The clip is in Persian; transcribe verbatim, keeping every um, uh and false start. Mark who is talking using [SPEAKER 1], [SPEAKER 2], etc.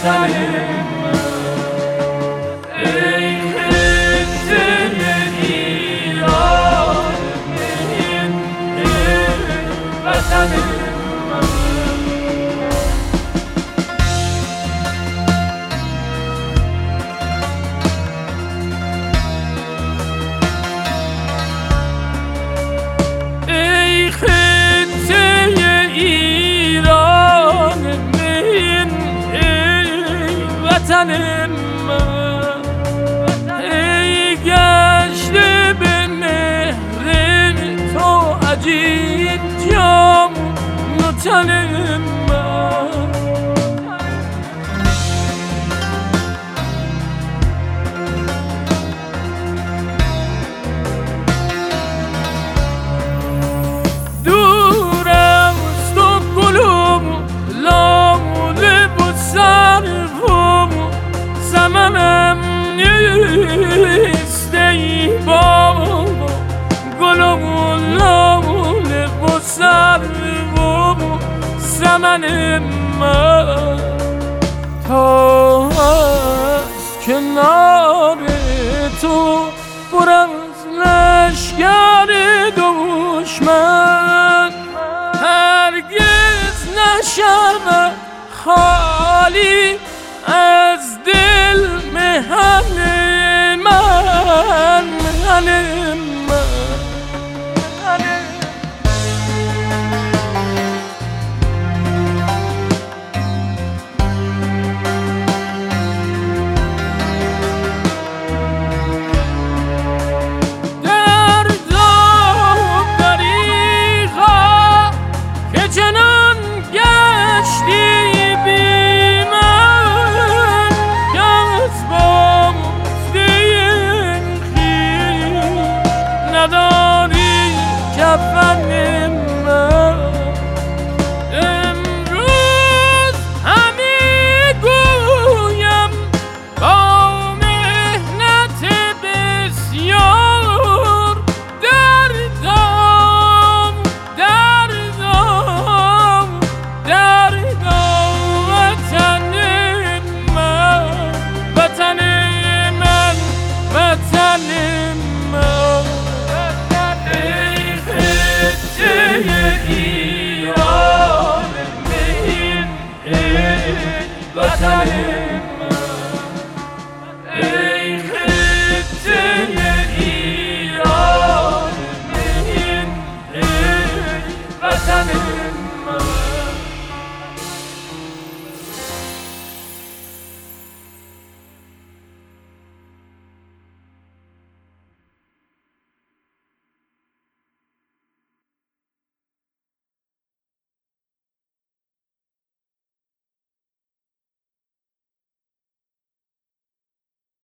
[SPEAKER 1] وطنم ای خطه ایران این وطنم وطنم ای گشته به مهر تو عجیب جام تنم دور است و گلم لاله و سرو زمانم نیست ای بابا گلم و لاله و سرو زمانم تا از کنار تو پر از لشگر دشمن هرگز نشود خالی از دل مهن من مهن من در دام دریغا که چنان گشتی نداری کفن من امروز همی گویم با مهنت بسیار دردم دردم دردم وطن من وطن من وطن من ایران این وطن